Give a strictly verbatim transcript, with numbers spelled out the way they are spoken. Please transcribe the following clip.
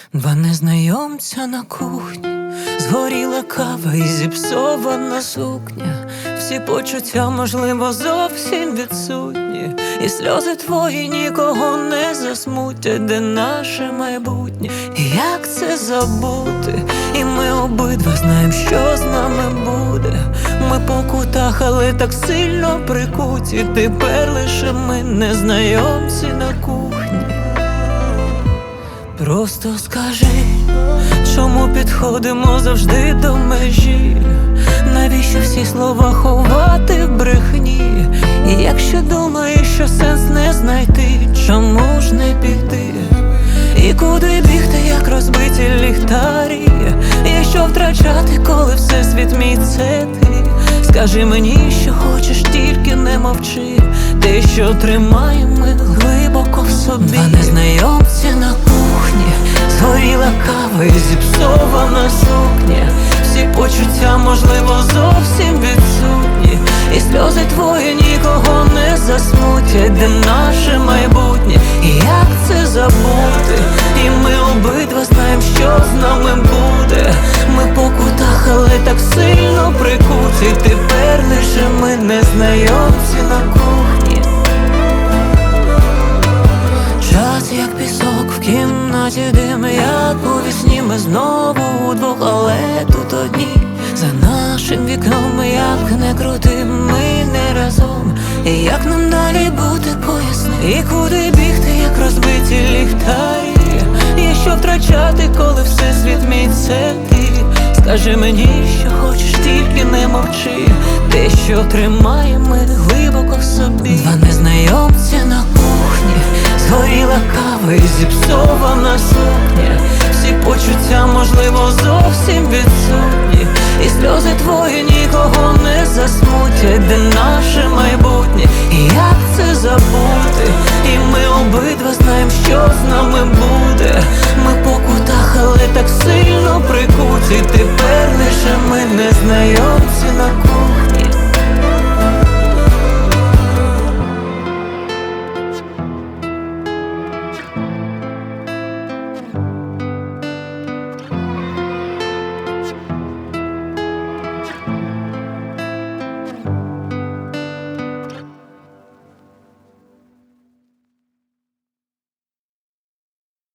Два незнайомця на кухні, згоріла кава і зіпсована сукня. Всі почуття, можливо, зовсім відсутні, і сльози твої нікого не засмутять. Де наше майбутнє? І як це забути? І ми обидва знаємо, що з нами буде. Ми по кутах, але так сильно прикуті. Тепер лише ми незнайомці на кухні. Просто скажи, чому підходимо завжди до межі? Навіщо всі слова ховати в брехні? І якщо думаєш, що сенс не знайти, чому ж не піти? І куди бігти, як розбиті ліхтарі? Якщо втрачати, коли всесвіт мій це ти? Скажи мені, що хочеш, тільки не мовчи. Те, що тримаємо ми глибоко в собі. Два незнайомці на кухні, згоріла кава і зіпсована сукня. Всі почуття, можливо, зовсім відсутні, і сльози твої нікого не засмутять. Де наше майбутнє? І як це забути? І ми обидва знаємо, що з нами буде. Ми по кутах, але так сильно прикуті. Тепер лише ми незнайомці на кухні. Час як пісок в кімнаті дим, як у вісні ми знову удвох, але тут одні. За нашим вікном, як не крути, ми не разом. І як нам далі бути, поясни? І куди бігти, як розбиті ліхтарі? І що втрачати, коли всесвіт мій це ти? Скажи мені, що хочеш, тільки не мовчи. Те, що тримаємо ми глибоко в собі. Два незнайомця на кухні, згоріла кава і зіпсована сукня. Всі почуття, можливо, зовсім відсутні, і сльози твої нікого не засмутять. Де наше майбутнє? І як це забути?